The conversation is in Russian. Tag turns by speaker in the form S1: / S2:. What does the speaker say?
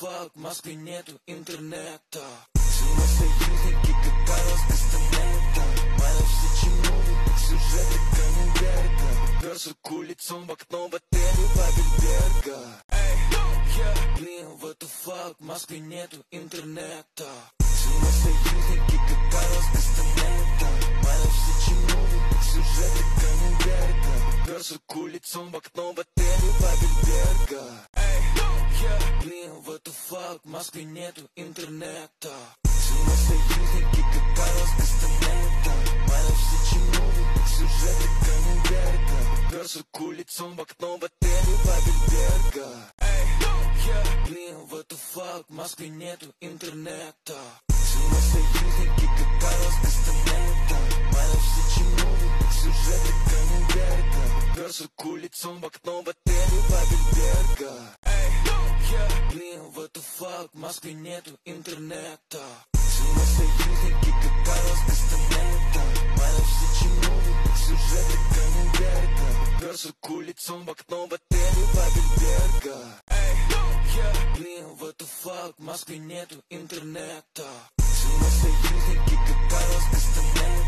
S1: fuck, в Москве нету интернета. Все союзники, как Карлос Кастанета. Майна все чиновники, сюжеты Канненберга. Уперся кулицом в окно в отеле Бабельберга. Блин, what the fuck, в Москве нету интернета. Все союзники, как Карлос Кастанета. Майна все чиновники, сюжеты Канненберга. Уперся кулицом в окно в отеле Бабельберга. Блин, what the fuck, в Москве нету интернета. Все союзники, как Карлос Кастанета. Майна все чиновники, сюжеты Канненберга. Уперся кулицом в окно в отеле Бабельберга. Блин, what the fuck, в Москве нету интернета. Все союзники, как Карлос Кастанета. Майна все чиновники, сюжеты Канненберга. Уперся кулицом в окно в отеле Бабельберга. Блин, what the fuck, в Москве нету интернета. Все союзники, как Карлос Кастанета. Майна все чиновники, сюжеты Канненберга. Уперся кулицом в окно в отеле Бабельберга. Блин, what the fuck, в Москве нету интернета. Все союзники, как Карлос Кастанета.